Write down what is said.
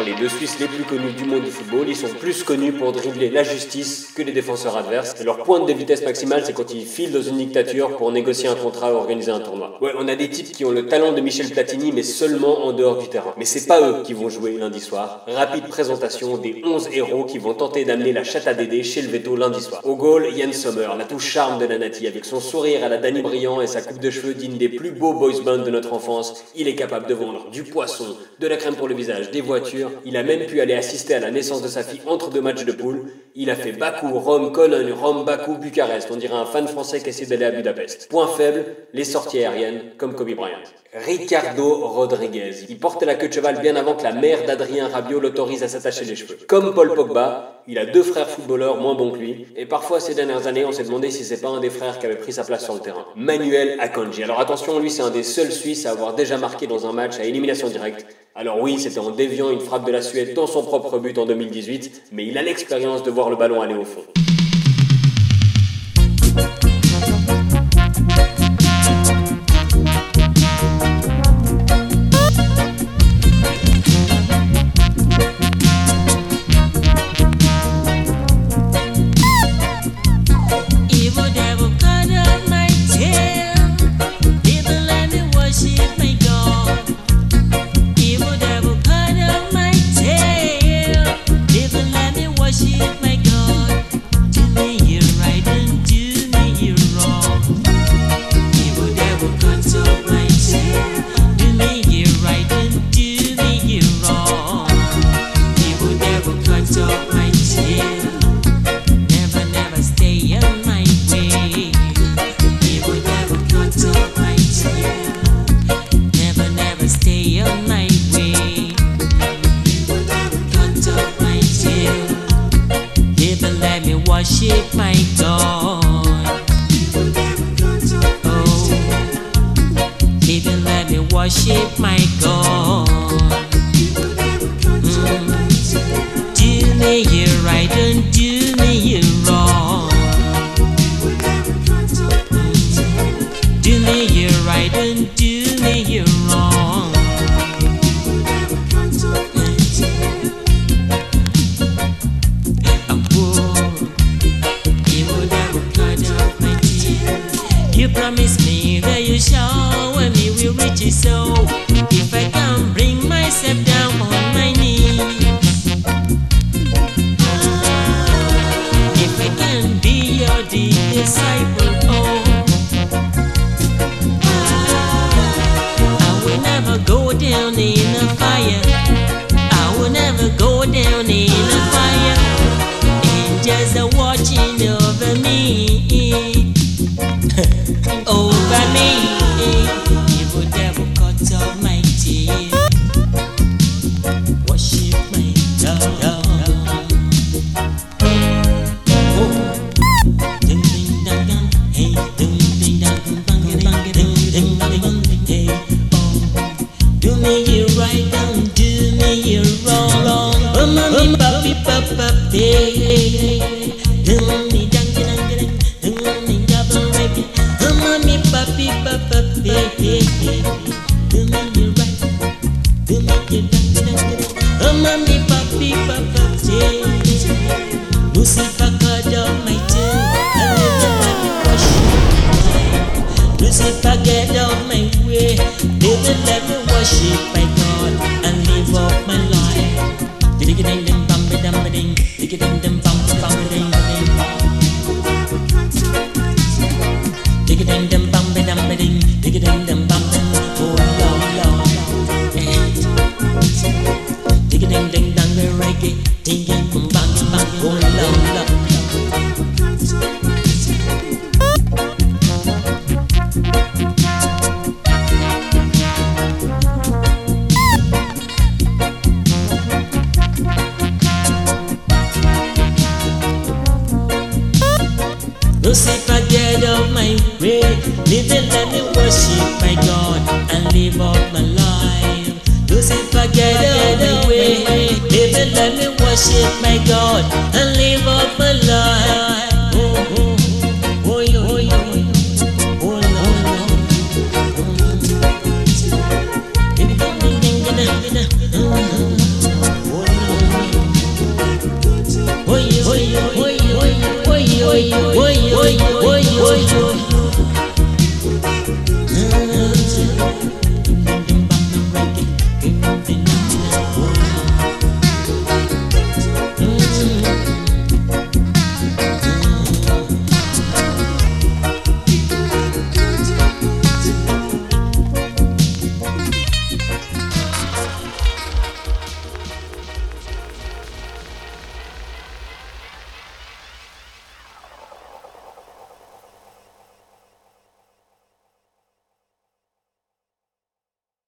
Les deux Suisses les plus connus du monde du football, ils sont plus connus pour dribbler la justice que les défenseurs adverses. Et leur pointe de vitesse maximale, c'est quand ils filent dans une dictature pour négocier un contrat ou organiser un tournoi. Ouais, on a des types qui ont le talent de Michel Platini, mais seulement en dehors du terrain. Mais c'est pas eux qui vont jouer lundi soir. Rapide présentation des 11 héros qui vont tenter d'amener la chatte à Dédé chez le Veto lundi soir. Au goal, Yann Sommer, la touche charme de la Nati, avec son sourire à la Danny Briand et sa coupe de cheveux digne des plus beaux boys bands de notre enfance. Il est capable de vendre du poisson, de la crème pour le visage, des voitures. Il a même pu aller assister à la naissance de sa fille entre deux matchs de poule. Il a fait Bakou, Rome, Cologne, Rome, Bakou, Bucarest. On dirait un fan français qui essaie d'aller à Budapest. Point faible, les sorties aériennes, comme Kobe Bryant. Ricardo Rodriguez. Il portait la queue de cheval bien avant que la mère d'Adrien Rabiot l'autorise à s'attacher les cheveux. Comme Paul Pogba, il a deux frères footballeurs moins bons que lui. Et parfois, ces dernières années, on s'est demandé si c'est pas un des frères qui avait pris sa place sur le terrain. Manuel Akanji. Alors attention, lui, c'est un des seuls Suisses à avoir déjà marqué dans un match à élimination directe. Alors oui, c'était en déviant une frappe de la Suède dans son propre but en 2018, mais il a l'expérience de voir le ballon aller au fond. Worship my God. Oh, baby, let me worship my God. Do me you right and do me you wrong. Do me you right and do me you wrong. You promise me that you shower me with riches, so if I can bring myself down on my knees, if I can be your disciple, oh, I will never go down in a fire. I will never go down in a fire. Angels are watching over me. Over me, evil devil cut off my teeth. Worship my God. Oh, ding ding dang dang, hey, ding ding dang bang bang ding ding dang hey. Oh, do me you right and do me you wrong. Oh, mommy, papi, papa, hey, do me dang dang dang, do me double reggae. Mommy, papi, papa, baby, do me you right, do me you right. Oh, mommy, papi, papa, baby, Lucifer God Almighty, I live and let me worship. Lucifer get out my way, live and let me worship my God and live up my life. Ding ding ding bam ding ding, ding ding ding bam ding ding. Dig it in them bum be dum be ding, dig it in them bum ding, oh Lord. Dig it in ding dang the reggae, ding ding bum bang bang, oh Lord. Lucifer get out my way, live and let me worship my God and live out my life. Lucifer get out my way, live and let me worship my God and live out my life. Oh, oh, oh, yo, oh, yo, oh, Lord, oh, Lord.